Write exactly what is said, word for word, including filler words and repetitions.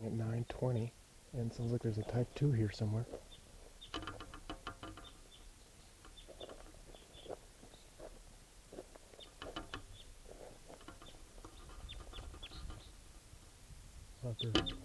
At nine twenty, and sounds like there's a type two here somewhere. Out there.